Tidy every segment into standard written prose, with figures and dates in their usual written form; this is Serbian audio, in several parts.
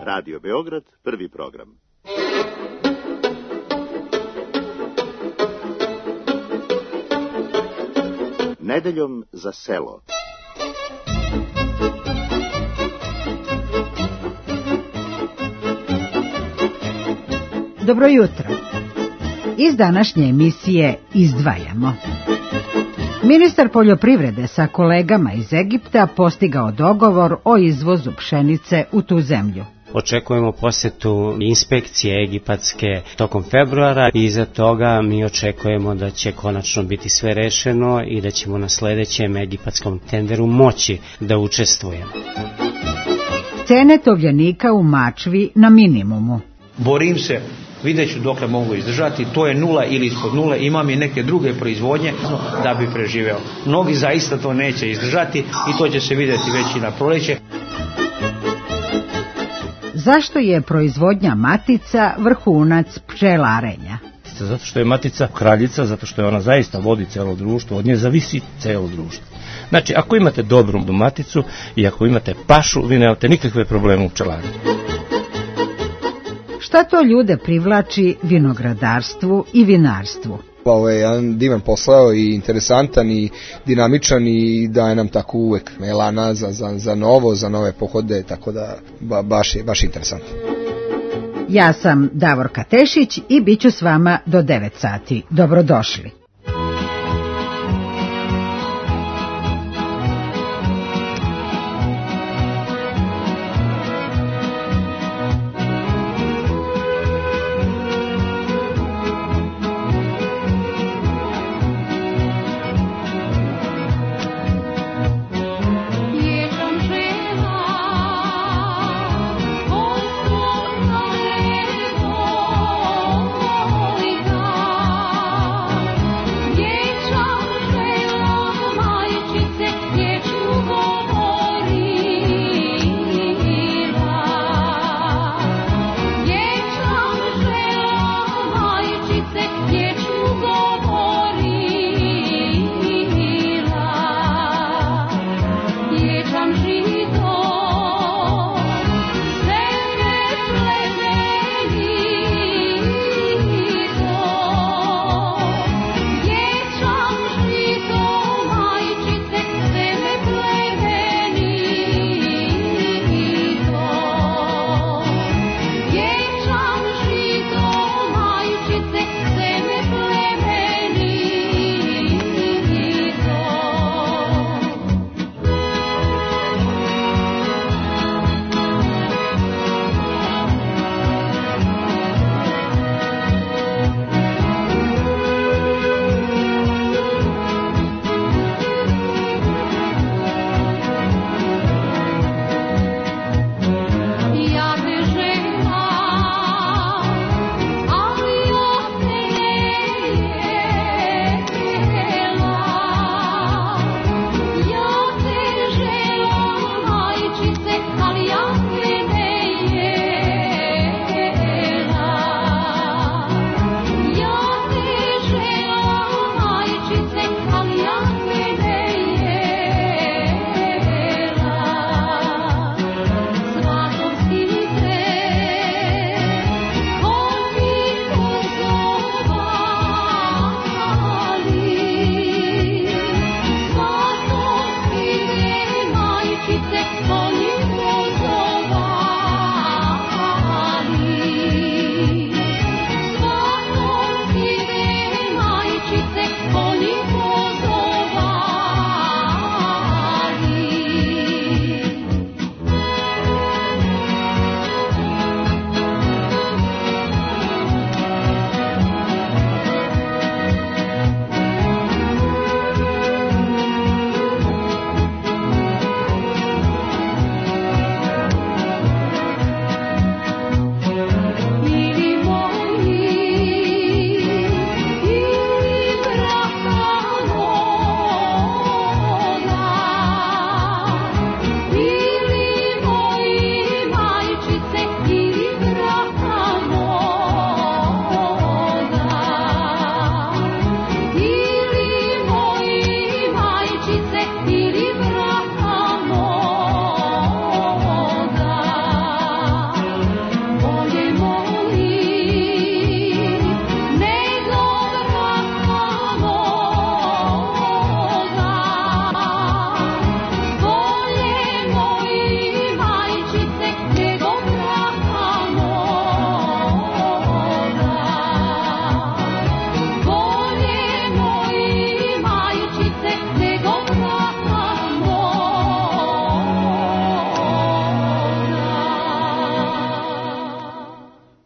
Radio Beograd, prvi program. Nedeljom za selo. Dobro jutro. Iz današnje emisije izdvajamo. Ministar poljoprivrede sa kolegama iz Egipta postigao dogovor o izvozu pšenice u tu zemlju. Očekujemo posjetu inspekcije egipatske tokom februara i iza toga mi očekujemo da će konačno biti sve rešeno i da ćemo na sledećem egipatskom tenderu moći da učestvujemo. Cene tovljenika u Mačvi na minimumu. Borim se, vidjet ću dokle mogu izdržati, to je nula ili ispod nule, imam i neke druge proizvodnje da bi preživeo. Mnogi zaista to neće izdržati i to će se vidjeti već i na proleće. Zašto je proizvodnja matica vrhunac pčelarenja? Zato što je matica kraljica, zato što je ona zaista vodi celo društvo, od nje zavisi celo društvo. Znači, ako imate dobru maticu i ako imate pašu, vi nemate nikakve probleme u pčelarenju. Šta to ljude privlači vinogradarstvu i vinarstvu? Ovo je jedan divan posao i interesantan i dinamičan i daje nam tako uvek elana za novo, za nove pohode, tako da baš interesantno. Ja sam Davorka Tešić i bit ću s vama do 9 sati. Dobrodošli.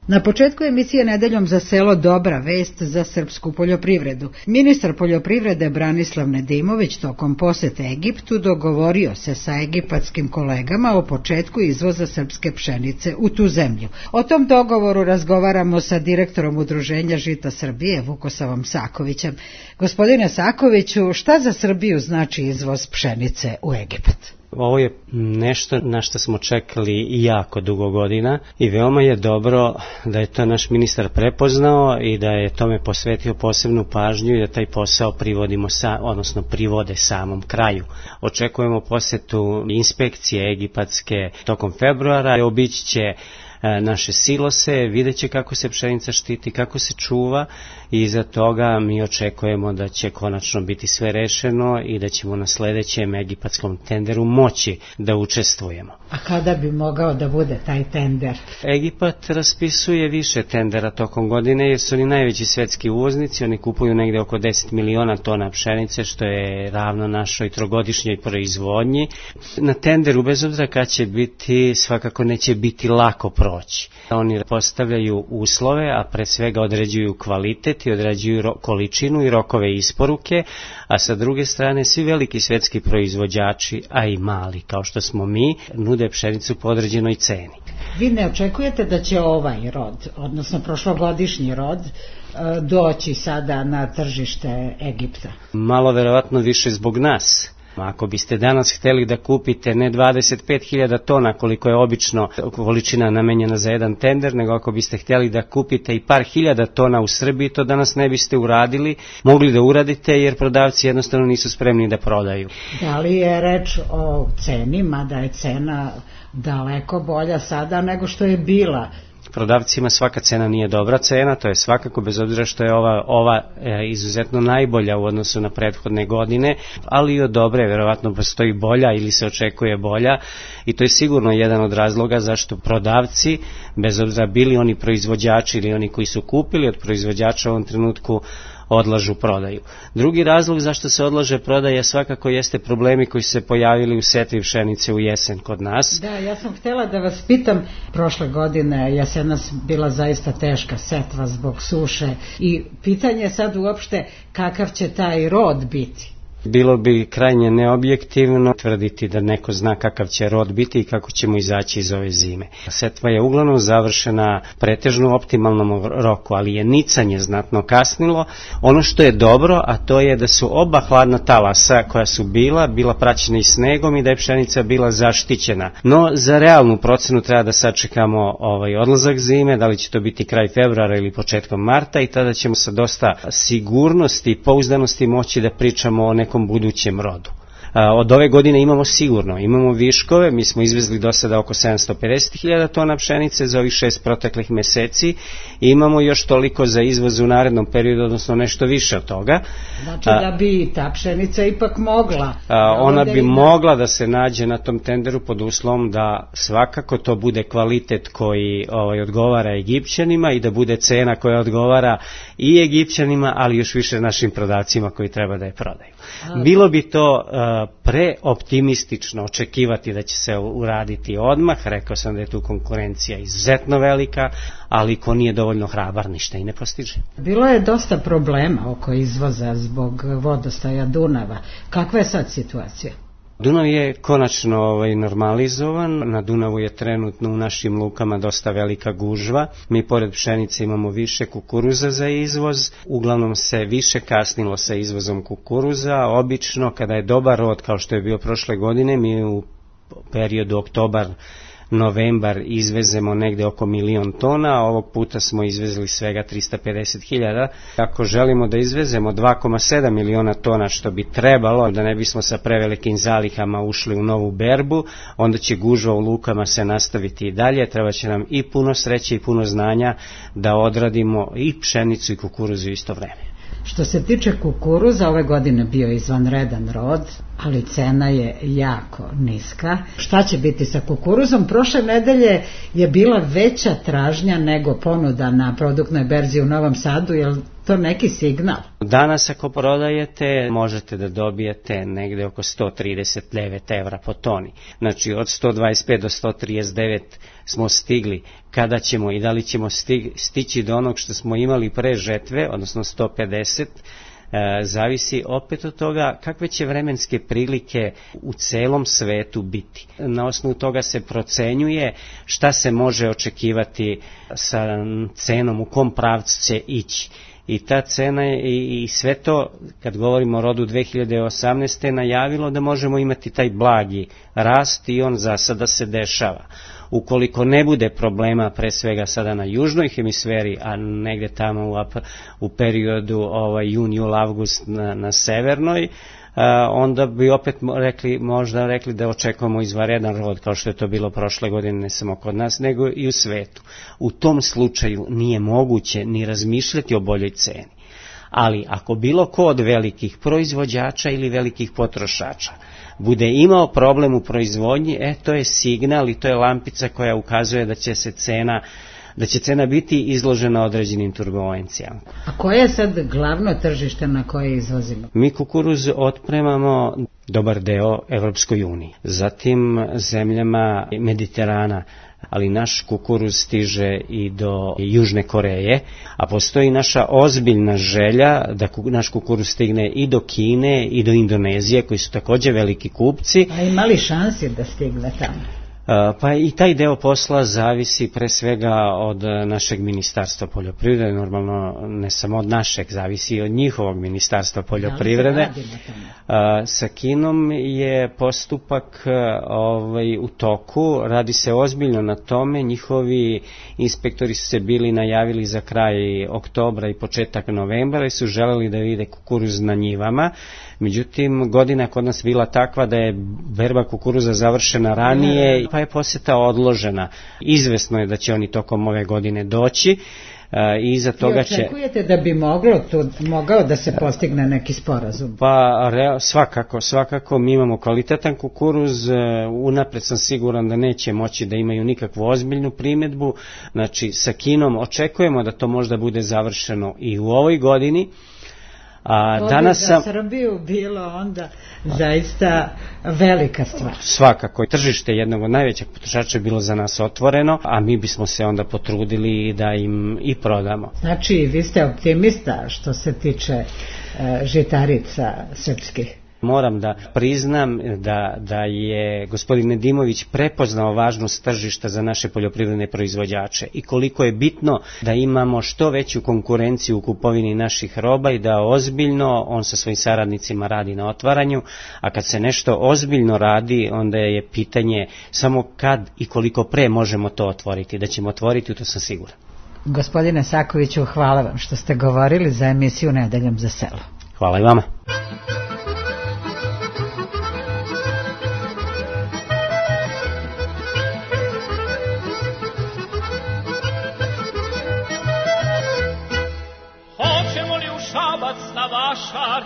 Na početku emisije Nedeljom za selo dobra vest za srpsku poljoprivredu. Ministar poljoprivrede Branislav Nedimović tokom posete Egiptu dogovorio se sa egipatskim kolegama o početku izvoza srpske pšenice u tu zemlju. O tom dogovoru razgovaramo sa direktorom Udruženja Žita Srbije Vukosavom Sakovićem. Gospodine Sakoviću, šta za Srbiju znači izvoz pšenice u Egipat? Ovo je nešto na što smo čekali jako dugo godina i veoma je dobro da je to naš ministar prepoznao i da je tome posvetio posebnu pažnju i da taj posao privode samom kraju. Očekujemo posetu inspekcije egipatske tokom februara, obići će naše silose, vidjet će kako se pšenica štiti, kako se čuva i iza toga mi očekujemo da će konačno biti sve rešeno i da ćemo na sledećem egipatskom tenderu moći da učestvujemo. A kada bi mogao da bude taj tender? Egipat raspisuje više tendera tokom godine jer su oni najveći svetski uvoznici, oni kupuju negde oko 10 miliona tona pšenice što je ravno našoj trogodišnjoj proizvodnji. Na tenderu, bez obzira kad će biti, svakako neće biti lako proći. Oni postavljaju uslove, a pre svega određuju kvalitet i određuju količinu i rokove isporuke, a sa druge strane svi veliki svetski proizvođači, a i mali kao što smo mi, nude pšenicu po određenoj ceni. Vi ne očekujete da će ovaj rod, odnosno prošlogodišnji rod, doći sada na tržište Egipta? Malo verovatno više zbog nas. Ako biste danas hteli da kupite ne 25.000 tona koliko je obično količina namenjena za jedan tender, nego ako biste hteli da kupite i par hiljada tona u Srbiji, to danas ne biste mogli da uradite jer prodavci jednostavno nisu spremni da prodaju. Da li je reč o ceni, mada je cena daleko bolja sada nego što je bila? Prodavcima svaka cena nije dobra cena, to je svakako, bez obzira što je ova izuzetno najbolja u odnosu na prethodne godine, ali i od dobre, verovatno postoji bolja ili se očekuje bolja i to je sigurno jedan od razloga zašto prodavci, bez obzira bili oni proizvođači ili oni koji su kupili od proizvođača u ovom trenutku, odlažu prodaju. Drugi razlog zašto se odlaže prodaja svakako jeste problemi koji su se pojavili u setvi pšenice u jesen kod nas. Da, ja sam htjela da vas pitam, prošle godine jesenas bila zaista teška setva zbog suše i pitanje je sad uopšte kakav će taj rod biti. Bilo bi krajnje neobjektivno tvrditi da neko zna kakav će rod biti i kako ćemo izaći iz ove zime. Setva je uglavnom završena pretežno u optimalnom roku, ali je nicanje znatno kasnilo. Ono što je dobro, a to je da su oba hladna talasa koja su bila praćena i snegom i da je pšenica bila zaštićena. No, za realnu procenu treba da sačekamo odlazak zime, da li će to biti kraj februara ili početkom marta i tada ćemo sa dosta sigurnosti i pouzdanosti moći da pričamo o nekom budućem rodu. Od ove godine imamo viškove, mi smo izvezli do sada oko 750.000 tona pšenice za ovih 6 proteklih meseci i imamo još toliko za izvoz u narednom periodu, odnosno nešto više od toga. Znači da bi ta pšenica ipak mogla? Ona bi mogla da se nađe na tom tenderu pod uslovom da svakako to bude kvalitet koji odgovara Egipćanima i da bude cena koja odgovara i Egipćanima, ali još više našim prodavcima koji treba da je prodaju. Bilo bi to preoptimistično očekivati da će se uraditi odmah, rekao sam da je tu konkurencija izuzetno velika, ali ko nije dovoljno hrabar ništa i ne postiže. Bilo je dosta problema oko izvoza zbog vodostaja Dunava. Kakva je sad situacija? Dunav je konačno normalizovan, na Dunavu je trenutno u našim lukama dosta velika gužva, mi pored pšenice imamo više kukuruza za izvoz, uglavnom se više kasnilo sa izvozom kukuruza, obično kada je dobar rod kao što je bio prošle godine, mi u periodu oktobar-novembar izvezemo negde oko 1.000.000 tona, a ovog puta smo izvezli svega 350.000. Ako želimo da izvezemo 2,7 miliona tona što bi trebalo, da ne bismo sa prevelikim zalihama ušli u novu berbu, onda će gužva u lukama se nastaviti i dalje, treba će nam i puno sreće i puno znanja da odradimo i pšenicu i kukuruzu isto vreme. Što se tiče kukuruza, ove godine bio izvanredan rod, ali cena je jako niska. Šta će biti sa kukuruzom? Prošle nedelje je bila veća tražnja nego ponuda na produktnoj berzi u Novom Sadu, je li to neki signal? Danas ako prodajete možete da dobijete negde oko 139 evra po toni. Znači od 125 do 139 smo stigli. Kada ćemo i da li ćemo stići do onog što smo imali pre žetve, odnosno 150, zavisi opet od toga kakve će vremenske prilike u celom svetu biti. Na osnovu toga se procenjuje šta se može očekivati sa cenom, u kom pravcu će ići. I ta cena je, i sve to, kad govorimo o rodu 2018. najavilo da možemo imati taj blagi rast i on za sada se dešava. Ukoliko ne bude problema, pre svega sada na južnoj hemisferi, a negde tamo u periodu jun, jul, avgust na severnoj, onda bi opet možda rekli da očekujemo izvanredan rod, kao što je to bilo prošle godine, ne samo kod nas, nego i u svetu. U tom slučaju nije moguće ni razmišljati o boljoj ceni. Ali ako bilo ko od velikih proizvođača ili velikih potrošača bude imao problem u proizvodnji, to je signal i to je lampica koja ukazuje da će cena biti izložena određenim turbulencijama. A koje je sad glavno tržište na koje izvozimo? Mi kukuruz otpremamo dobar deo Evropskoj uniji, zatim zemljama Mediterana, ali naš kukuruz stiže i do Južne Koreje, a postoji naša ozbiljna želja da naš kukuruz stigne i do Kine i do Indonezije, koji su također veliki kupci. A ima li šansi da stigne tamo? Pa i taj deo posla zavisi pre svega od našeg ministarstva poljoprivrede, normalno ne samo od našeg, zavisi i od njihovog ministarstva poljoprivrede. Sa Kinom je postupak u toku, radi se ozbiljno na tome, njihovi inspektori su se bili najavili za kraj oktobra i početak novembra i su želeli da vide kukuruz na njivama. Međutim, godina kod nas bila takva da je berba kukuruza završena ranije, pa je posjeta odložena. Izvesno je da će oni tokom ove godine doći. I iza toga će... Očekujete da bi mogao da se postigne neki sporazum? Pa svakako mi imamo kvalitetan kukuruz, unapred sam siguran da neće moći da imaju nikakvu ozbiljnu primjedbu. Znači sa Kinom očekujemo da to možda bude završeno i u ovoj godini. Danas za Srbiju bilo onda zaista velika stvar. Svakako, tržište jednog od najvećih potrošača je bilo za nas otvoreno, a mi bismo se onda potrudili da im i prodamo. Znači, vi ste optimista što se tiče žitarica srpskih? Moram da priznam da je gospodin Nedimović prepoznao važnost tržišta za naše poljoprivredne proizvođače i koliko je bitno da imamo što veću konkurenciju u kupovini naših roba i da ozbiljno on sa svojim saradnicima radi na otvaranju, a kad se nešto ozbiljno radi, onda je pitanje samo kad i koliko pre možemo to otvoriti. Da ćemo otvoriti, to sam siguran. Gospodine Sakoviću, hvala vam što ste govorili za emisiju Nedeljom za selo. Hvala i vama. Vašar,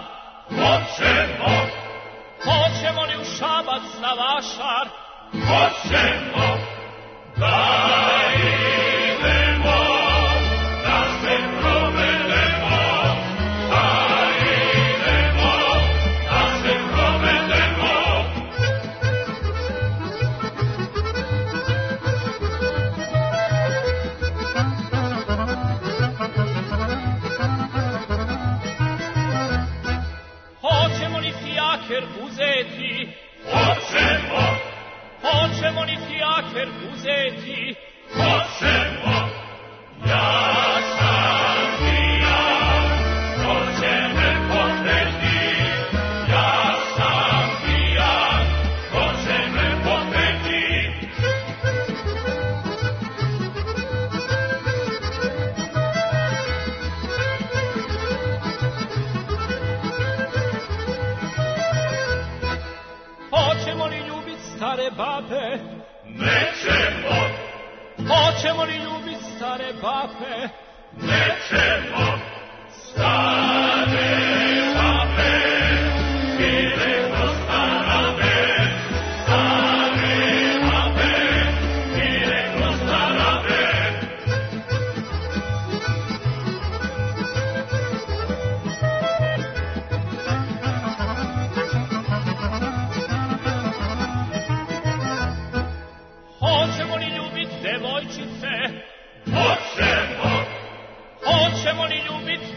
hoćemo li u Šabac na Vašar? Hoćemo, da idemo, da se provedemo, da idemo, da se provedemo. Uzeti, hoćemo li fijaker uzeti, hoćemo, ja sam pijan, ko će me potreti, ja sam pijan, ko će me potreti. Hoćemo li ljubit stare babe? Nećemo. Hoćemo li ljubit stare babe? Nećemo. Stare babe, bile kroz stare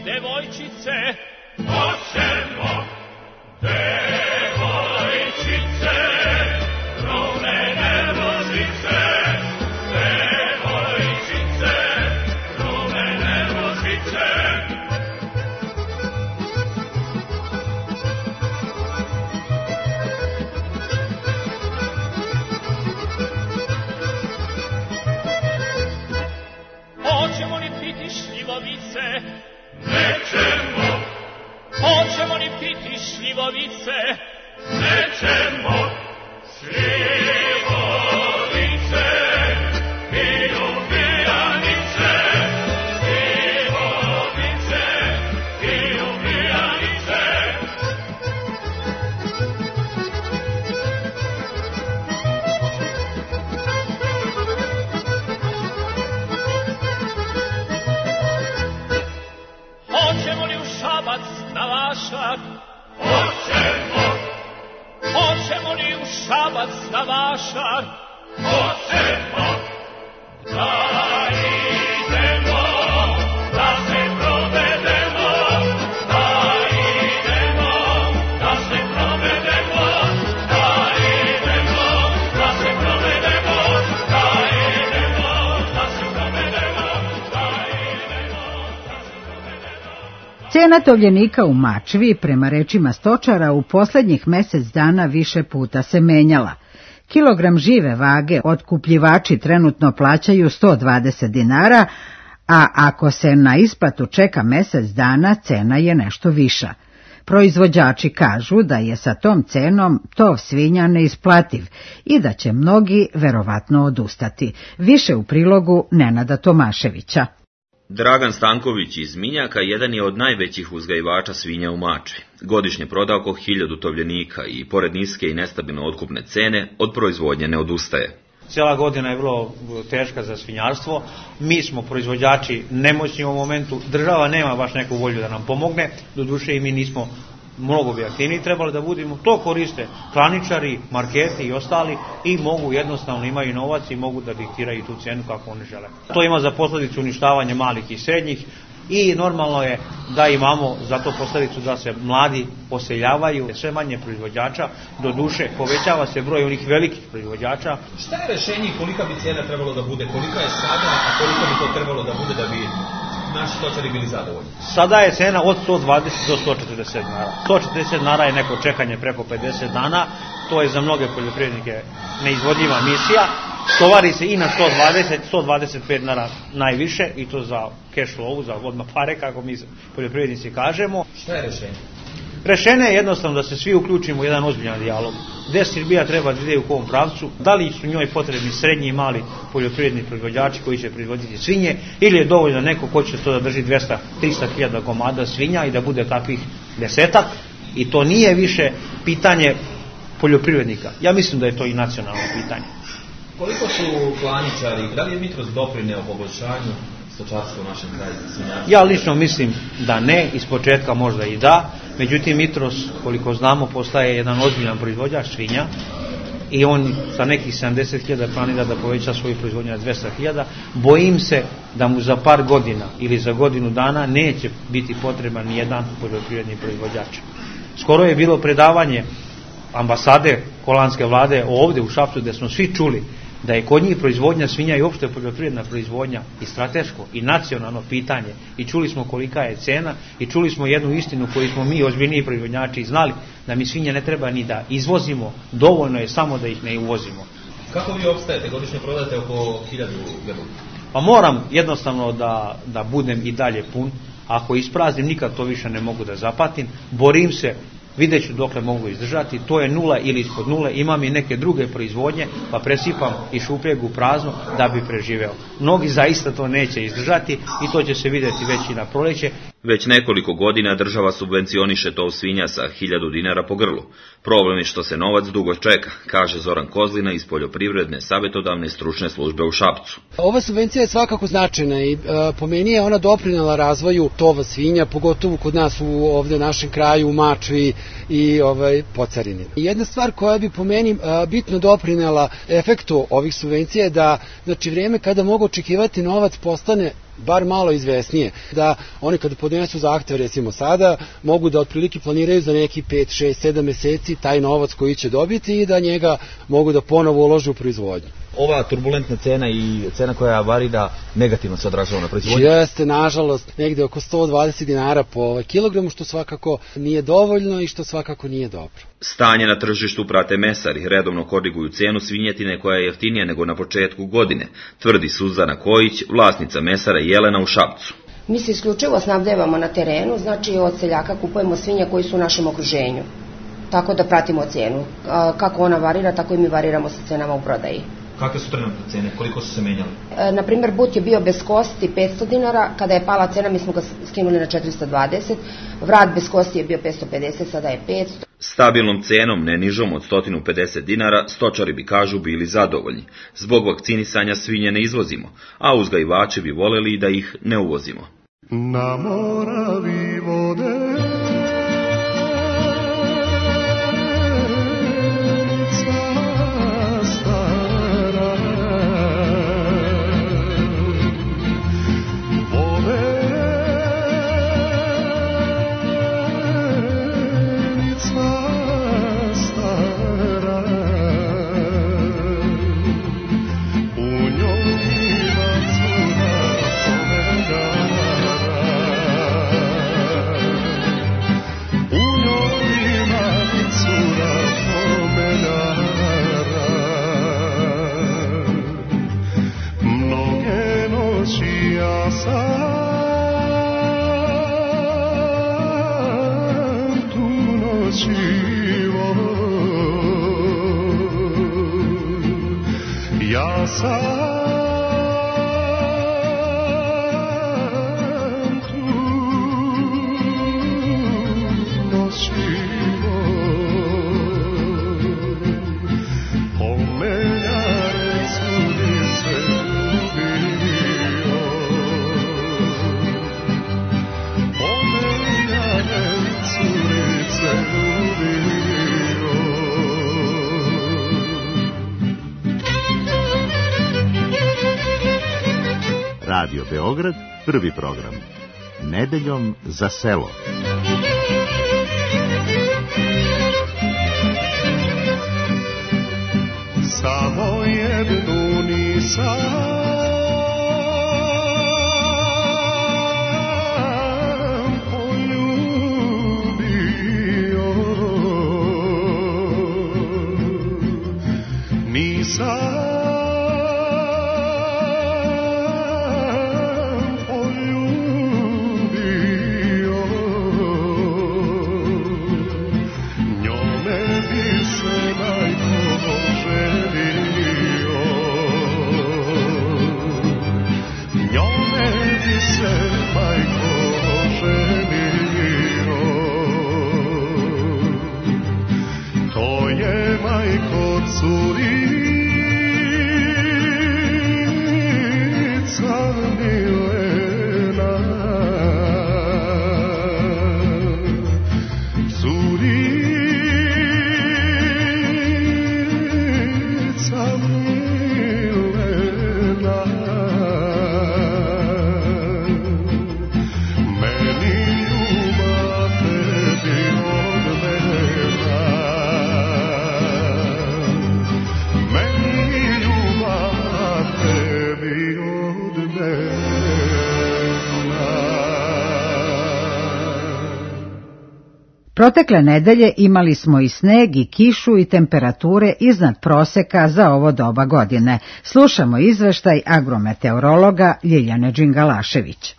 devojčice, hoćemo devojčice, rumene rožice, devojčice, rumene rožice. Hoćemo li piti šljivovice? Nećemo. Hoćemo li piti šljivovice? Nećemo. Šljivovice, piju pijanice. Šljivovice, piju pijanice. Hoćemo li u Šabac na vašar? Hoćemo. Hoćemo li u Šabac na vašar? Hoćemo. Da idemo, da se provedemo, da idemo, da se provedemo, da idemo, da se provedemo, da idemo, da se provedemo, da idemo, da se provedemo. Cena tovljenika u Mačvi, prema rečima stočara, u poslednjih mesec dana više puta se menjala. Kilogram žive vage otkupljivači trenutno plaćaju 120 dinara, a ako se na isplatu čeka mesec dana, cena je nešto viša. Proizvođači kažu da je sa tom cenom tov svinja neisplativ i da će mnogi verovatno odustati. Više u prilogu Nenada Tomaševića. Dragan Stanković iz Minjaka jedan je od najvećih uzgajivača svinja u Mačvi. Godišnje proda oko 1000 tovljenika i pored niske i nestabilno otkupne cene od proizvodnje ne odustaje. Cijela godina je vrlo teška za svinjarstvo. Mi smo proizvođači nemoćni u momentu. Država nema baš neku volju da nam pomogne. Doduše i mi nismo mnogo bi aktivniji trebali da budemo. To koriste klaničari, marketi i ostali i mogu jednostavno, imaju novac i mogu da diktiraju tu cenu kako oni žele. To ima za posljedicu uništavanje malih i srednjih i normalno je da imamo za to posljedicu da se mladi poseljavaju, sve manje proizvođača, do duše povećava se broj onih velikih proizvođača. Šta je rešenje i kolika bi cena trebalo da bude, kolika je sada, a koliko bi to trebalo da bude da bi naši stočari bili zadovoljni? Sada je cena od 120 do 140 dinara. 140 dinara je neko čekanje preko 50 dana, to je za mnoge poljoprivrednike neizvodljiva misija. Tovari se i na 125 dinara najviše i to za cash flow, za odmah pare, kako mi poljoprivrednici kažemo. Šta je rešenje? Rešenje je jednostavno da se svi uključimo u jedan ozbiljan dijalog. Gde Srbija treba da ide u kom pravcu, da li su njoj potrebni srednji i mali poljoprivredni proizvođači koji će proizvoditi svinje, ili je dovoljno neko ko će to da drži 200-300 hiljada komada svinja i da bude takvih desetak, i to nije više pitanje poljoprivrednika. Ja mislim da je to i nacionalno pitanje. Koliko su klaničari, da li je Mitros doprineo poboljšanju stočarstva u našem kraju? Ja lično mislim da ne, ispočetka možda i da, međutim Mitros, koliko znamo, postaje jedan ozbiljan proizvođač svinja i on sa nekih 70.000 planira da poveća svoju proizvodnju na 200.000. Bojim se da mu za par godina ili za godinu dana neće biti potreban ni jedan poljoprivredni proizvođač. Skoro je bilo predavanje ambasade holandske vlade ovdje u Šapcu, gdje smo svi čuli da je kod njih proizvodnja svinja i uopšte poljoprivredna proizvodnja i strateško i nacionalno pitanje, i čuli smo kolika je cena i čuli smo jednu istinu koju smo mi ozbiljniji proizvodnjači znali, da mi svinje ne treba ni da izvozimo, dovoljno je samo da ih ne uvozimo. Kako vi opstajete? Godišnje prodate oko 1000 grla? Pa moram jednostavno da budem i dalje pun. Ako ispraznim, nikad to više ne mogu da zapatim. Borim se, vidjet ću dokle mogu izdržati, to je nula ili ispod nule, imam i neke druge proizvodnje, pa presipam i šupljeg u prazno da bi preživeo. Mnogi zaista to neće izdržati i to će se vidjeti već i na proleće. Već nekoliko godina država subvencioniše tov svinja sa 1000 dinara po grlu. Problem je što se novac dugo čeka, kaže Zoran Kozlina iz Poljoprivredne savjetodavne stručne službe u Šapcu. Ova subvencija je svakako značajna i po meni je ona doprinela razvoju tova svinja, pogotovo kod nas u ovde našem kraju, u Mačvi i Pocarini. Jedna stvar koja bi po meni bitno doprinela efektu ovih subvencija je da, znači, vrijeme kada mogu očekivati novac postane bar malo izvesnije, da oni kada podnesu zahtev recimo sada, mogu da otprilike planiraju za neki 5, 6, 7 meseci taj novac koji će dobiti i da njega mogu da ponovo ulože u proizvodnju. Ova turbulentna cena i cena koja varira negativno se odražava na proizvodnju? Jeste, nažalost, negde oko 120 dinara po kilogramu, što svakako nije dovoljno i što svakako nije dobro. Stanje na tržištu prate mesari, redovno koriguju cenu svinjetine koja je jeftinija nego na početku godine, tvrdi Suzana Kojić, vlasnica mesara Jelena u Šapcu. Mi se isključivo snabdevamo na terenu, znači od seljaka kupujemo svinje koji su u našem okruženju, tako da pratimo cenu. Kako ona varira, tako i mi variramo sa cenama u prodaji. Kakve su trenutne cene? Koliko su se menjali? Naprimjer, but je bio bez kosti 500 dinara, kada je pala cena mi smo ga skinuli na 420, vrat bez kosti je bio 550, sada je 500. Stabilnom cenom, ne nižom od 150 dinara, stočari bi, kažu, bili zadovoljni. Zbog vakcinisanja svinje ne izvozimo, a uzgajivači bi voljeli da ih ne uvozimo. Na Moravi vode Radio Beograd, prvi program. Nedeljom za selo. Samo jednu nisam poljubio, nisam Protekle nedelje imali smo i sneg i kišu i temperature iznad proseka za ovo doba godine. Slušamo izveštaj agrometeorologa Ljiljane Đingalašević.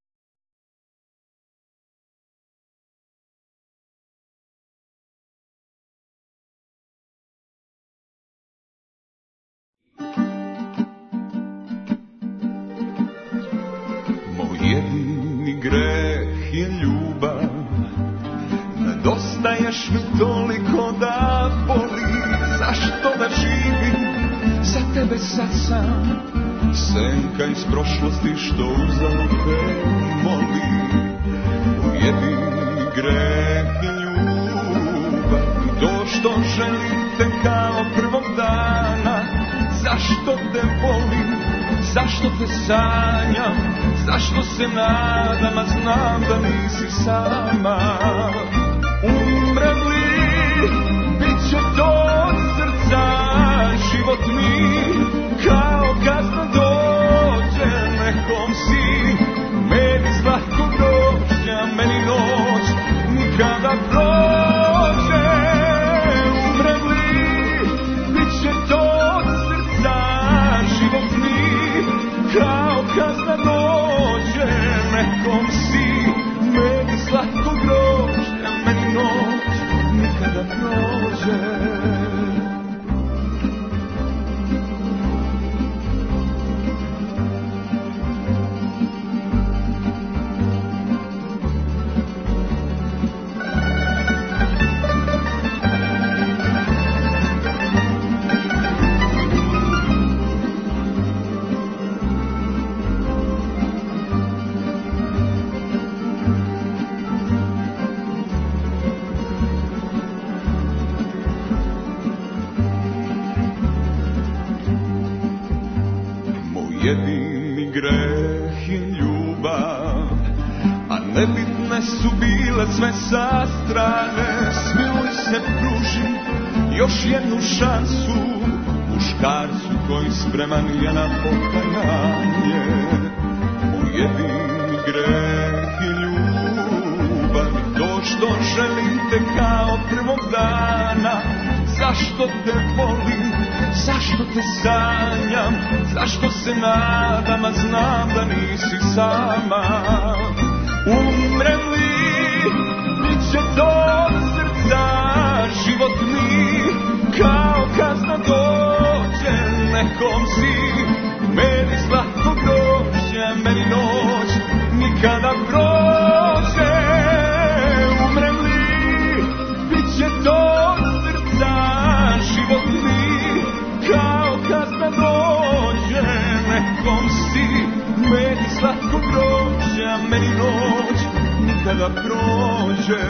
Moj jedini greh je ljubav, nedostaješ mi toliko da boli. Zašto da živim za tebe sad sam, senka iz prošlosti što uzalud te moli. Moj jedini greh je ljubav, to što želim te kao prvog dana. Zašto te volim, zašto te sanjam, zašto se nadam, a znam da nisi sama. Umrem li, bit će to od srca, život mi kao kazna dođe, nekom si, meni slatko grožđa, meni noć nikada prođe. Umrem li, bit će to od srca, život mi kao kazna dođe, nekom si, meni slatko grožđa, meni noć nikada prođe. Jedini greh je ljubav, a nebitne su bile sve sa strane. Smiluj se, pruži još jednu šansu muškarcu koji spreman je na pokajanje. Moj jedini greh je ljubav, to što želim te kao prvog dana. Zašto te volim, zašto te sanjam, zašto se nadam, a znam da nisi sama. Umrem li, bit će to od srca, život mi kao kazna dođe, nekom si, meni slatko grožđa, meni noć nikada prođe. Umrem li, bit će to od srca, život mi kao kazna dođe, nekom si, meni slatko grožđa, meni noć nikada prođe.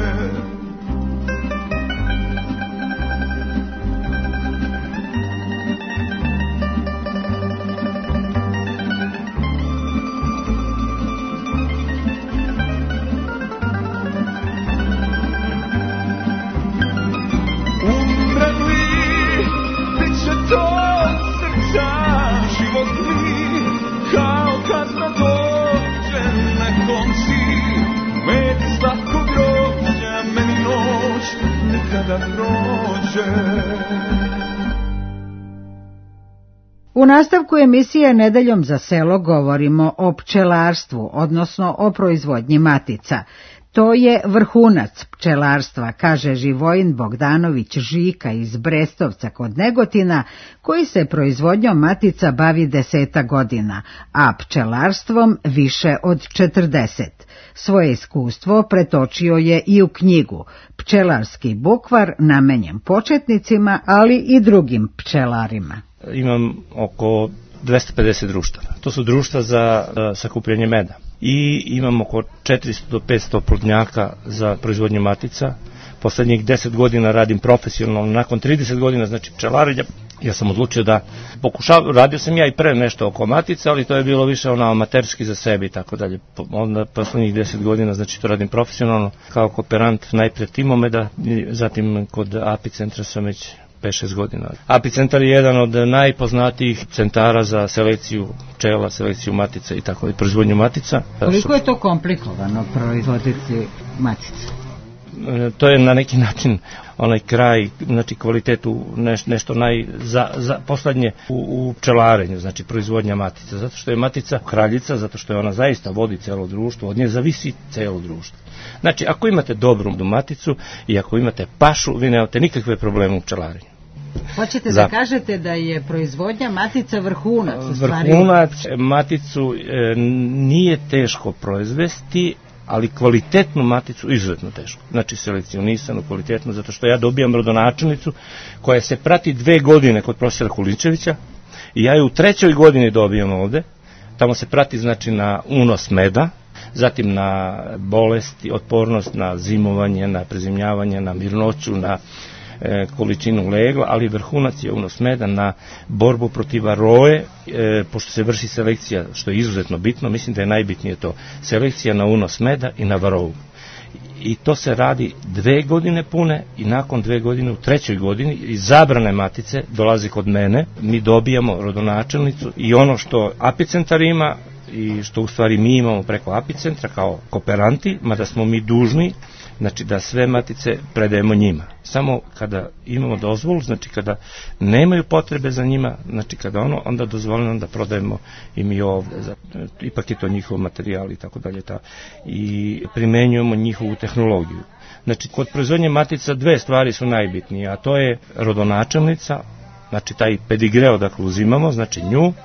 U nastavku emisije Nedeljom za selo govorimo o pčelarstvu, odnosno o proizvodnji matica. To je vrhunac pčelarstva, kaže Živojin Bogdanović Žika iz Brestovca kod Negotina, koji se proizvodnjom matica bavi 10 godina, a pčelarstvom više od 40. Svoje iskustvo pretočio je i u knjigu Pčelarski bukvar, namenjen početnicima, ali i drugim pčelarima. Imam oko 250 društava. To su društva za sakupljanje meda. I imam oko 400 do 500 plodnjaka za proizvodnju matica. Poslednjih 10 godina radim profesionalno, nakon 30 godina znači pčelarenja, ja sam odlučio da radio sam ja i pre nešto oko matica, ali to je bilo više amaterski za sebe i tako dalje. Onda poslednjih 10 godina znači to radim profesionalno kao kooperant najpre Timomeda, zatim kod Apicentra sam već 5-6 godina. Apicentar je jedan od najpoznatijih centara za selekciju pčela, selekciju matica i tako, i proizvodnju matica. Koliko je to komplikovano proizvoditi matice? To je na neki način onaj kraj, znači kvalitetu nešto poslednje u pčelarenju, znači proizvodnja matica, zato što je matica kraljica, zato što je ona zaista vodi celo društvo, od nje zavisi celo društvo. Znači, ako imate dobru maticu i ako imate pašu, vi nemate nikakve probleme u pčelarenju. Hoćete da kažete da je proizvodnja matica vrhunac? Vrhunac, maticu nije teško proizvesti, ali kvalitetnu maticu izuzetno teško. Znači selekcionisanu, kvalitetnu, zato što ja dobijam rodonačelnicu koja se prati 2 godine kod profesora Kulinčevića i ja je u 3. godini dobijam ovde. Tamo se prati znači na unos meda, zatim na bolesti, otpornost na zimovanje, na prezimljavanje, na mirnoću, na količinu legla, ali vrhunac je unos meda na borbu protiv varoje, pošto se vrši selekcija, što je izuzetno bitno, mislim da je najbitnije to, selekcija na unos meda i na varovu. I to se radi 2 godine pune i nakon 2 godine u 3. godini iz zabrane matice dolazi kod mene, mi dobijamo rodonačelnicu i ono što apicentar ima i što u stvari mi imamo preko apicentra kao kooperanti, mada smo mi dužni, znači da sve matice predajemo njima. Samo kada imamo dozvolu, znači kada nemaju potrebe za njima, znači kada onda dozvoljeno da prodajemo i mi ovde, ipak je to njihov materijal i tako dalje, i primenjujemo njihovu tehnologiju. Znači kod proizvodnje matica 2 stvari su najbitnije, a to je rodonačelnica, znači taj pedigreo dakle uzimamo, znači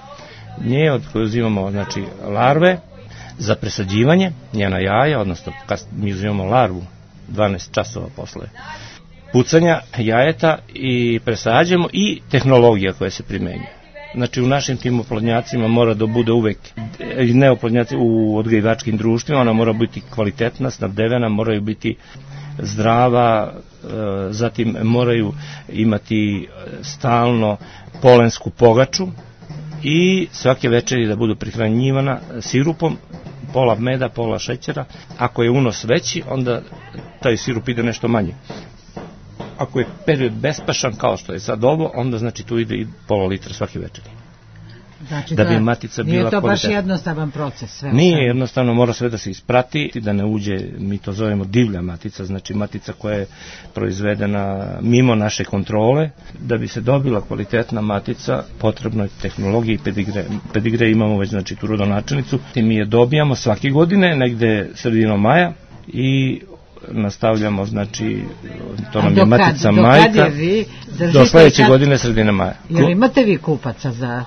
nje od koje uzimamo znači larve za presađivanje, njena jaja, odnosno kad mi uzimamo larvu 12 časova posle pucanja jajeta i presađujemo i tehnologija koja se primenjuje. Znači u našim tim oplodnjacima mora da bude uvek, ne oplodnjaci u odgajivačkim društvima, ona mora biti kvalitetna, snabdevena, moraju biti zdrava, zatim moraju imati stalno polensku pogaču i svake večeri da budu prihranjivana sirupom, pola meda, pola šećera. Ako je unos veći, onda taj sirup ide nešto manje. Ako je period bespašan, kao što je sad ovo, onda znači tu ide i pola litra svake večeri. Znači da bi matica bila nije to baš kvalitetna. jednostavan proces. Sve nije jednostavno, mora sve da se isprati, da ne uđe, mi to zovemo divlja matica, znači matica koja je proizvedena mimo naše kontrole. Da bi se dobila kvalitetna matica, potrebno je tehnologija i pedigre. Pedigre imamo već znači tu rodonačelnicu i mi je dobijamo svake godine, negde sredinom maja i nastavljamo, znači to nam je matica majka do sledeće godine sredine maja. Jel imate vi kupaca za...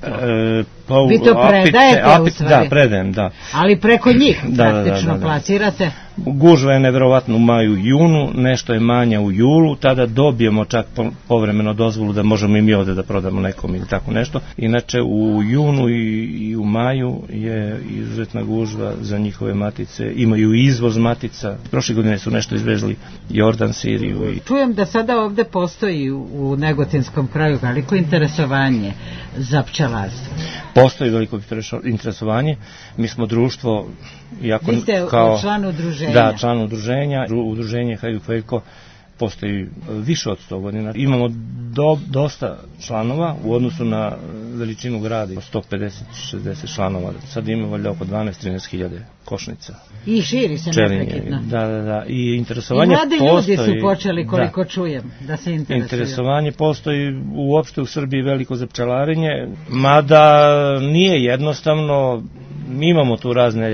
Pa, vi to predajete u stvari? Da, predajem, da. Ali preko njih praktično plasirate? Gužva je nevjerovatno u maju i junu, nešto je manja u julu, tada dobijemo čak povremeno dozvolu da možemo i mi ovde da prodamo nekom ili tako nešto. Inače u junu i u maju je izuzetna gužva za njihove matice, imaju izvoz matica. Prošle godine su nešto izvezli Jordan, Siriju. Čujem da sada ovde postoji u Negotinskom kraju veliko interesovanje za pčelarstvo. Postoji veliko interesovanje. Mi smo društvo, iako vi ste kao član udruženja. Da, član udruženja. Udruženje Hajduk Veljko postoji više od 100 godina. Imamo dosta članova u odnosu na veličinu grada, 150-60 članova. Sad imamo valjda oko 12-13 hiljade košnica. I širi se neprekidno. Da. I interesovanje postoji. I mladi ljudi su počeli, koliko čujem, da se interesuju. Interesovanje postoji uopšte u Srbiji veliko za pčelarenje, mada nije jednostavno. Mi imamo tu razne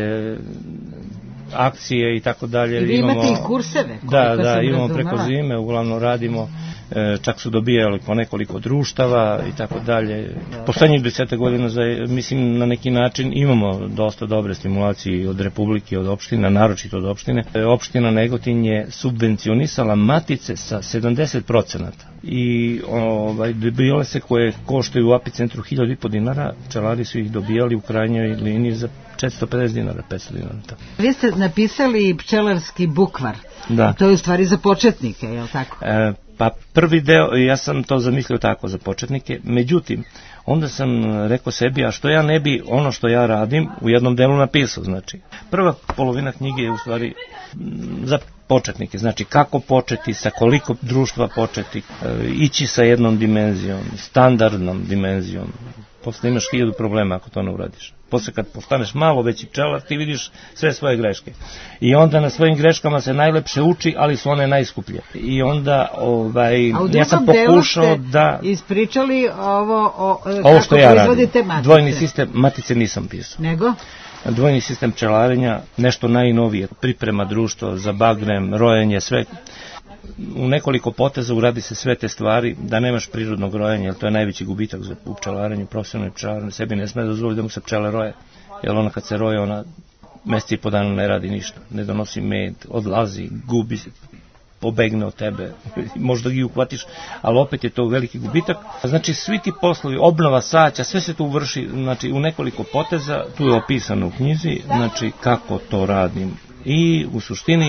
akcije i tako dalje. I vi imate i kurseve? Da, imamo preko zime, uglavnom radimo, čak su dobijali po nekoliko društava i tako dalje. Poslednjih 10 godina, mislim, na neki način imamo dosta dobre stimulacije od Republike, od opština, naročito od opštine. Opština Negotin je subvencionisala matice sa 70%. I dobijale se koje koštaju u apicentru 1.500 dinara, pčelari su ih dobijali u krajnjoj liniji za 450 dinara, 500 dinara. Vi ste napisali pčelarski bukvar. Da. To je u stvari za početnike, je li tako? Pa prvi deo, ja sam to zamislio tako za početnike, međutim, onda sam rekao sebi, a što ja ne bi ono što ja radim u jednom delu napisao, znači. Prva polovina knjige je u stvari za početnike, znači kako početi, sa koliko društva početi, ići sa jednom dimenzijom, standardnom dimenzijom. Posle imaš 1000 problema ako to ne uradiš. Posle kad postaneš malo veći pčelar, ti vidiš sve svoje greške. I onda na svojim greškama se najlepše uči, ali su one najskuplje. I onda, ja sam pokušao da... ispričali ovo što ja radim. Dvojni sistem matice nisam pisao. Nego? Dvojni sistem pčelarenja, nešto najnovije, priprema društva za bagrem, rojenje, sve. U nekoliko poteza uradi se sve te stvari, da nemaš prirodnog rojenja, jer to je najveći gubitak u pčelarenju, profesionalno pčelarenju, sebi ne sme dozvoliti da mu se pčele roje, jer ona kad se roje, ona meseci i po dana ne radi ništa, ne donosi med, odlazi, gubi se, pobegne od tebe, možda gi uhvatiš, ali opet je to veliki gubitak. Znači svi ti poslovi, obnova saća, sve se tu vrši, znači u nekoliko poteza, tu je opisano u knjizi, znači kako to radim. I u suštini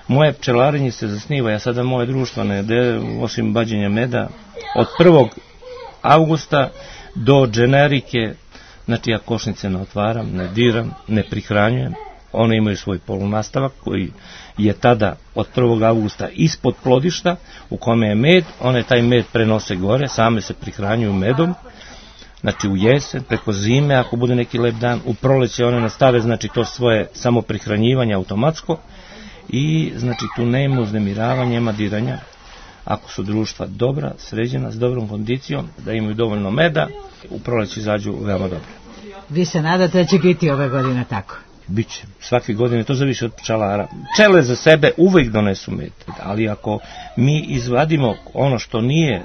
Moje pčelarenje se zasniva, ja sada moje društvo ne ide, osim bađenja meda, od 1. avgusta do dženerike, znači ja košnice ne otvaram, ne diram, ne prihranjujem. One imaju svoj polunastavak koji je tada od 1. avgusta ispod plodišta u kome je med, one taj med prenose gore, same se prihranjuju medom, znači u jesen, preko zime, ako bude neki lep dan, u proleće one nastave, znači to svoje samo prihranjivanje automatsko i znači tu nema uznemiravanja, nema diranja. Ako su društva dobra, sređena, s dobrom kondicijom, da imaju dovoljno meda, u proleće izađu veoma dobro. Vi se nadate da će biti ove godine tako? Biće, svake godine, to zavisi od pčelara. Pčele za sebe uvijek donesu med, ali ako mi izvadimo ono što nije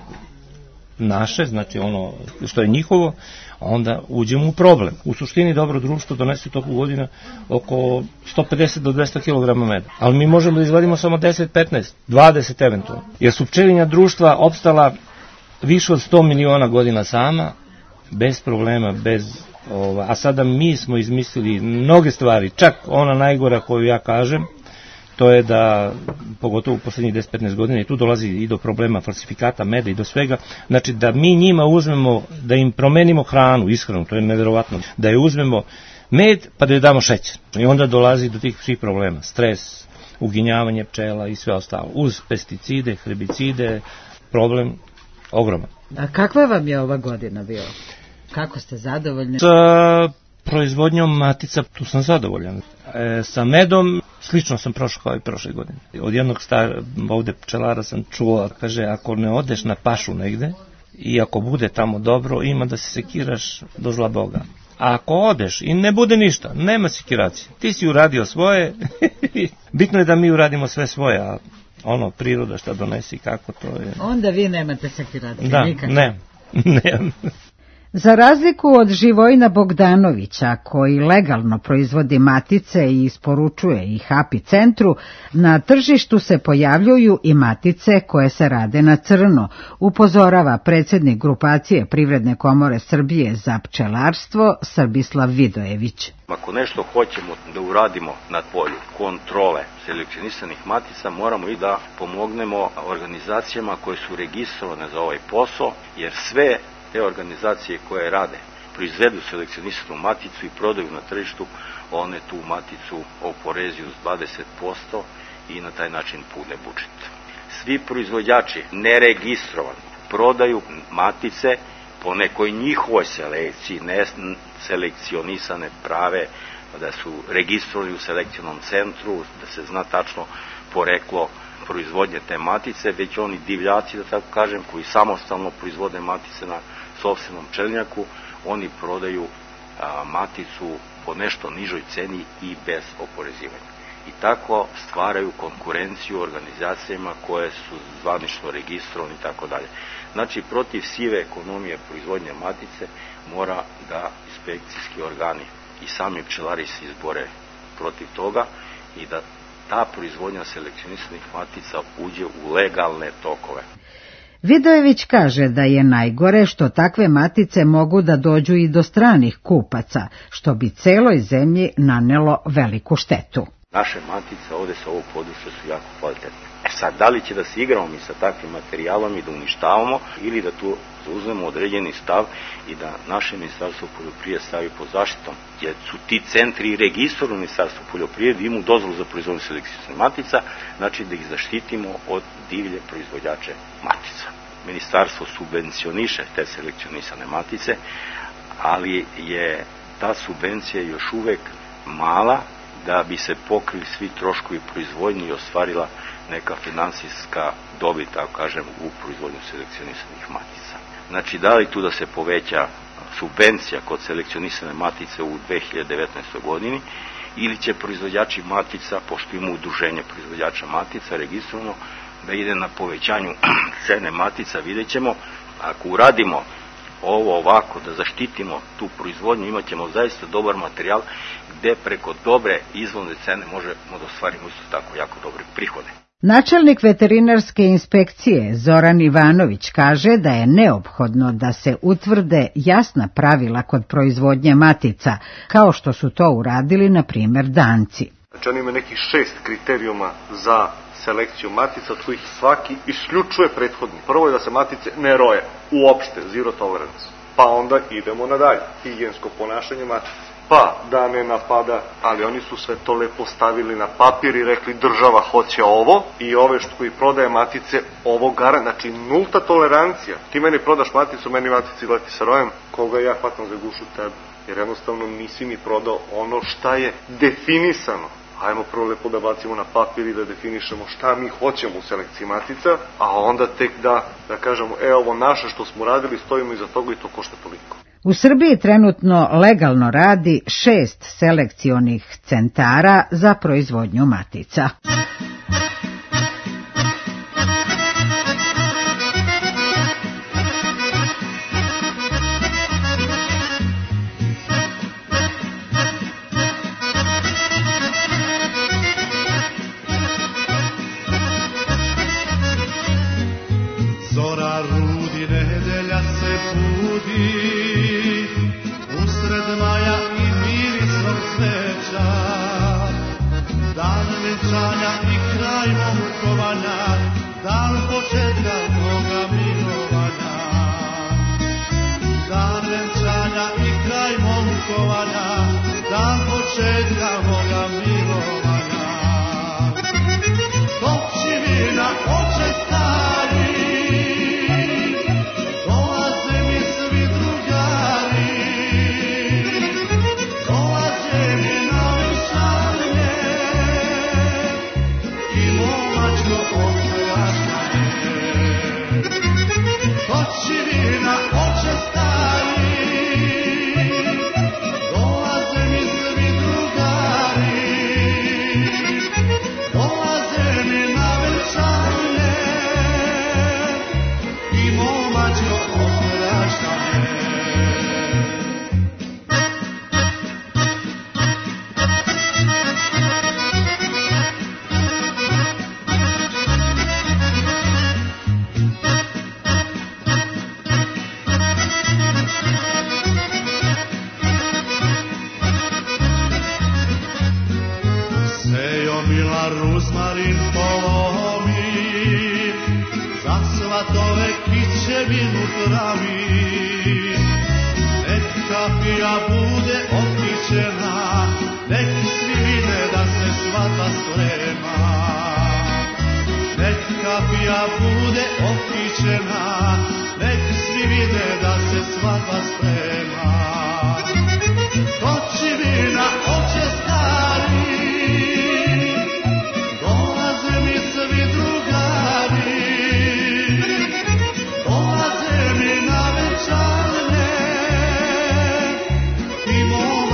naše, znači ono što je njihovo, onda uđemo u problem. U suštini dobro društvo donese toku godina oko 150 do 200 kg meda, ali mi možemo da izvadimo samo 10, 15, 20 eventualno. Jer su pčelinja društva opstala više od 100 miliona godina sama, bez problema, a sada mi smo izmislili mnoge stvari, čak ona najgora koju ja kažem, to je da, pogotovo u posljednjih 10-15 godina, i tu dolazi i do problema falsifikata meda i do svega, znači da mi njima uzmemo, da im promenimo hranu, ishranu, to je nevjerovatno, da je uzmemo med pa da je damo šećer. I onda dolazi do tih svih problema, stres, uginjavanje pčela i sve ostalo. Uz pesticide, herbicide, problem ogroman. A kakva vam je ova godina bila? Kako ste zadovoljni? Sa proizvodnjom matica, tu sam zadovoljan. Sa medom, slično sam prošao kao i prošle godine. Od jednog ovde pčelara sam čuo, kaže, ako ne odeš na pašu negde i ako bude tamo dobro, ima da se sekiraš do zla Boga. A ako odeš i ne bude ništa, nema sekiracije. Ti si uradio svoje, bitno je da mi uradimo sve svoje, a ono, priroda šta donesi, kako to je. Onda vi nemate sekiracije, da, nikako. Ne. Za razliku od Živojina Bogdanovića, koji legalno proizvodi matice i isporučuje ih API centru, na tržištu se pojavljuju i matice koje se rade na crno, upozorava predsjednik grupacije Privredne komore Srbije za pčelarstvo Srbislav Vidojević. Ako nešto hoćemo da uradimo na polju kontrole selekcionisanih matica, moramo i da pomognemo organizacijama koje su registrovane za ovaj posao, jer sve te organizacije koje rade, proizvedu selekcionisanu maticu i prodaju na tržištu, one tu maticu oporezuju s 20% i na taj način pune budžet. Svi proizvođači neregistrovani prodaju matice po nekoj njihovoj selekciji, ne selekcionisane prave, da su registrovani u selekcionom centru, da se zna tačno poreklo proizvodnje te matice, već oni divljaci, da tako kažem, koji samostalno proizvode matice na sopstvenom pčelinjaku, oni prodaju maticu po nešto nižoj ceni i bez oporezivanja. I tako stvaraju konkurenciju organizacijama koje su zvanično registrovane i tako dalje. Znači, protiv sive ekonomije proizvodnje matice mora da inspekcijski organi i sami pčelari se izbore protiv toga i da ta proizvodnja selekcionisanih matica uđe u legalne tokove. Vidojević kaže da je najgore što takve matice mogu da dođu i do stranih kupaca, što bi celoj zemlji nanelo veliku štetu. Naše matice ovde sa ovog područja su jako kvalitetne. Sad, da li će da se igramo mi sa takvim materijalom i da uništavamo ili da tu zauzmemo određeni stav i da naše ministarstvo poljoprivrede stavi pod zaštitom, jer su ti centri registrovani u ministarstvu poljoprivrede, imaju dozvolu za proizvodnju selekcionisnih matica, znači da ih zaštitimo od divlje proizvođače matica. Ministarstvo subvencioniše te selekcionisane matice, ali je ta subvencija još uvek mala da bi se pokrili svi troškovi proizvodnje i ostvarila neka finansijska dobit, tako kažem, u proizvodnju selekcionisanih matica. Znači, da li tu da se poveća subvencija kod selekcionisane matice u 2019. godini ili će proizvođači matica, pošto ima udruženje proizvođača matica registrovano, da ide na povećanju cene matica, vidjet ćemo. Ako uradimo ovo ovako, da zaštitimo tu proizvodnju, imat ćemo zaista dobar materijal gde preko dobre izvozne cene možemo da ostvarimo isto tako jako dobre prihode. Načelnik veterinarske inspekcije Zoran Ivanović kaže da je neophodno da se utvrde jasna pravila kod proizvodnje matica, kao što su to uradili, na primjer, Danci. Znači oni imaju nekih 6 kriterijuma za selekciju matica, od kojih svaki isključuje prethodni. Prvo je da se matice ne roje, uopšte, zero tolerance. Pa onda idemo nadalje, higijensko ponašanje matice. Pa da ne napada, ali oni su sve to lepo stavili na papir i rekli država hoće ovo i ove što koji prodaje matice ovo garant, znači nulta tolerancija. Ti meni prodaš maticu, meni matici leti sa rojem, koga ja hvatam za gušu tebe, jer jednostavno nisi mi prodao ono šta je definisano. Hajmo prvo lepo da bacimo na papir i da definišemo šta mi hoćemo u selekciji matica, a onda tek da kažemo, ovo naše što smo radili, stojimo iza toga i to košta toliko. U Srbiji trenutno legalno radi 6 selekcionih centara za proizvodnju matica. Zora rudi, nedelja se budi, usred maja i mirisnog cveća, dan venčanja i kraj momkovanja, dan početka moga milovanja. Dan venčanja i kraj momkovanja, dan početka moga milovanja. Kopčivina oče stari, Kočivina, oče stari, dolaze mi svi drugari, dolaze mi na venčanje i momačko odraštanje. Ruzmarin polomi, za svatove kićevinu travi, nek kapija bude okićena, nek svi vide da se svadba sprema. Nek kapija bude okićena, nek svi vide da se svadba sprema. Kočivina, oče stari, dolaze mi na venčanje i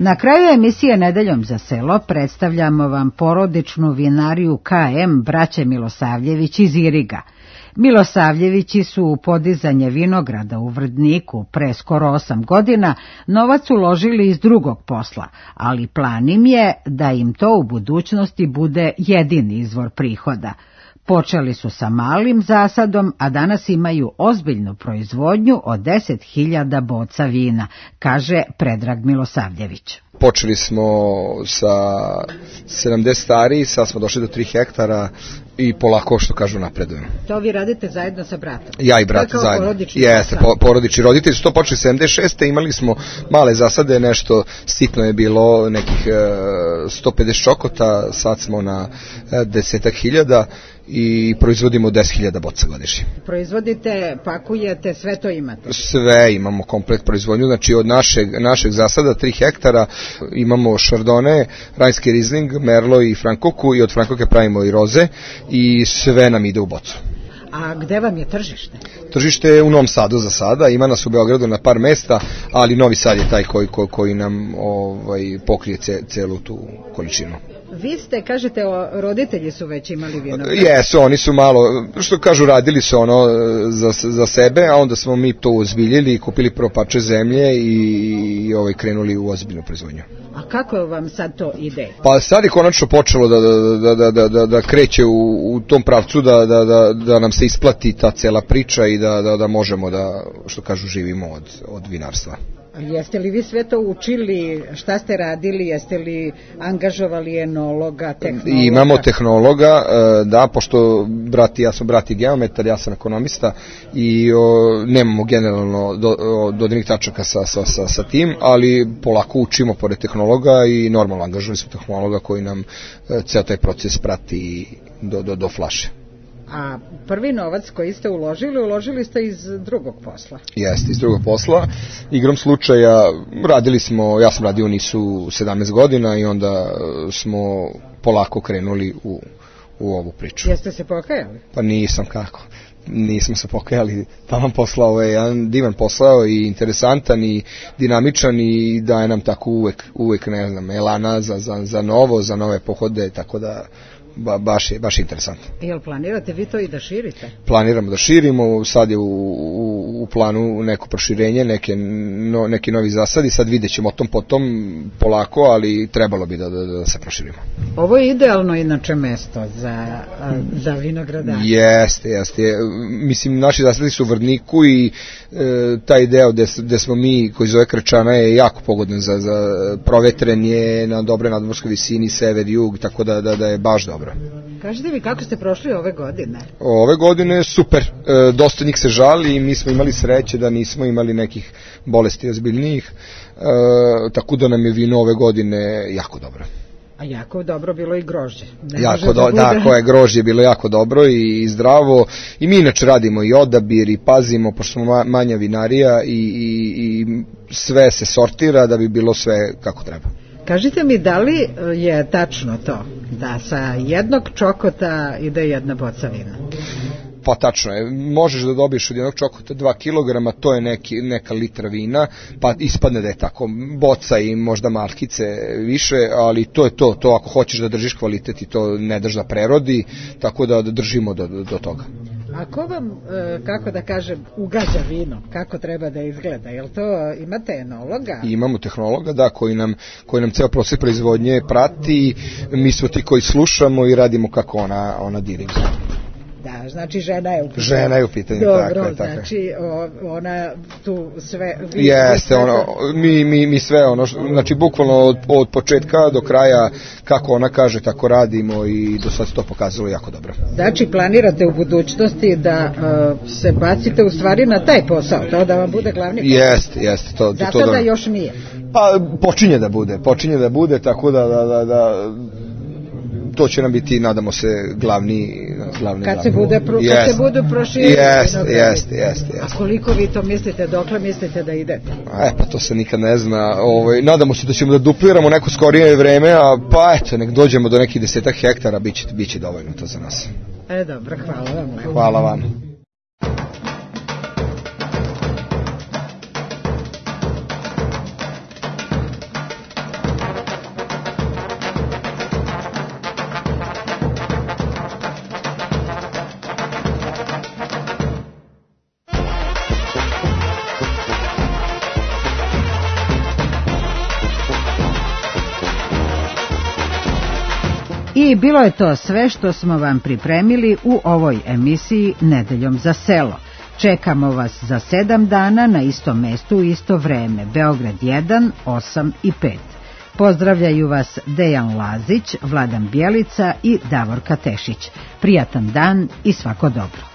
Na kraju emisije Nedeljom za selo predstavljamo vam porodičnu vinariju KM braće Milosavljević iz Iriga. Milosavljevići su u podizanje vinograda u Vrdniku pre skoro 8 godina novac uložili iz drugog posla, ali plan im je da im to u budućnosti bude jedini izvor prihoda. Počeli su sa malim zasadom, a danas imaju ozbiljnu proizvodnju od 10.000 boca vina, kaže Predrag Milosavljević. Počeli smo sa 70 stari, sad smo došli do 3 hektara i polako, što kažu, napredujemo. To vi radite zajedno sa bratom? Ja i brat zajedno. Jeste, porodični roditelji su to počeli 76. Imali smo male zasade, nešto sitno je bilo, nekih 150 čokota, sad smo na 10.000 i proizvodimo 10.000 boca godišnje. Proizvodite, pakujete, sve to imate? Sve imamo, komplet proizvodnju, znači od našeg zasada 3 hektara imamo šardone, rajnski rizling, merlo i frankoku i od frankoke pravimo i roze i sve nam ide u bocu. A gde vam je tržište? Tržište je u Novom Sadu za sada, ima nas u Beogradu na par mesta, ali Novi Sad je taj koji nam pokrije celu tu količinu. Vi ste, kažete, roditelji su već imali vinograd. Jesu, oni su malo, što kažu, radili su ono za sebe, a onda smo mi to ozbiljili, kupili prvo parče zemlje i krenuli u ozbiljnu proizvodnju. A kako vam sad to ide? Pa sad je konačno počelo da kreće u tom pravcu, da nam se isplati ta cela priča i da možemo da, što kažu, živimo od vinarstva. Jeste li vi sve to učili, šta ste radili, jeste li angažovali enologa, tehnologa? Imamo tehnologa, da, pošto ja sam brat i geometar, ja sam ekonomista i nemamo generalno dodirnih tačaka sa tim, ali polako učimo pored tehnologa i normalno angažovali smo tehnologa koji nam ceo taj proces prati do flaše. A prvi novac koji ste uložili ste iz drugog posla? Jeste, iz drugog posla. Igrom slučaja ja sam radio u NIS-u 17 godina i onda smo polako krenuli u ovu priču. Jeste se pokajali? Pa nisam, kako. Nismo se pokajali, taman posao, ovo je jedan divan posao i interesantan i dinamičan i daje nam tako uvek ne znam, elana za novo, za nove pohode, tako da baš je interesantno. Jel planirate vi to i da širite? Planiramo da širimo, sad je u planu neko proširenje, neki novi zasadi, sad vidjet ćemo o tom potom polako, ali trebalo bi da se proširimo. Ovo je idealno inače mesto za vinogradare. Jeste. Mislim, naši zasadi su u Vrdniku i taj deo gde smo mi, koji zove Krečana, je jako pogodan za provetrenje na dobroj nadmorskoj visini, sever, jug, tako da je baš dobro. Kažete mi, kako ste prošli ove godine? Ove godine super, dosta njih se žali i mi smo imali sreće da nismo imali nekih bolesti ozbiljnijih, tako da nam je vino ove godine jako dobro. A jako dobro bilo i grožđe. Koje grožđe je bilo jako dobro i zdravo i mi inače radimo i odabir i pazimo, pošto smo manja vinarija i sve se sortira da bi bilo sve kako treba. Kažite mi, da li je tačno to da sa jednog čokota ide jedna boca vina? Pa tačno je, možeš da dobiješ od jednog čokota 2 kg, to je neka litra vina, pa ispadne da je tako, boca i možda markice više, ali to je to ako hoćeš da držiš kvalitet i to ne daš da prerodi, tako da držimo do toga. A ko vam, kako da kažem, ugađa vino? Kako treba da izgleda? Jel to imate enologa? Imamo tehnologa, da, koji nam ceo proces proizvodnje prati, mi smo ti koji slušamo i radimo kako ona diriguje. Da, znači žena je u pitanju. Žena je u pitanju, dobro, tako je. Znači ona tu sve... Jeste, mi sve, znači bukvalno od početka do kraja, kako ona kaže, tako radimo i do sad se to pokazalo jako dobro. Znači planirate u budućnosti da se bacite u stvari na taj posao, to da vam bude glavni posao? Jeste. Za sada još nije? Pa počinje da bude, tako da to će nam biti, nadamo se, glavni. Kad se budu proširili. Jeste. A koliko vi to mislite, dokle mislite da idete? Pa to se nikad ne zna. Nadamo se da ćemo da dupliramo neko skorije vreme, a pa eto, nek dođemo do nekih 10 hektara, bit će dovoljno to za nas. Dobro, hvala vam. Hvala vam. I bilo je to sve što smo vam pripremili u ovoj emisiji Nedeljom za selo. Čekamo vas za 7 dana na istom mestu u isto vreme. Beograd 1, 8 i 5. Pozdravljaju vas Dejan Lazić, Vladan Bjelica i Davorka Tešić. Prijatan dan i svako dobro.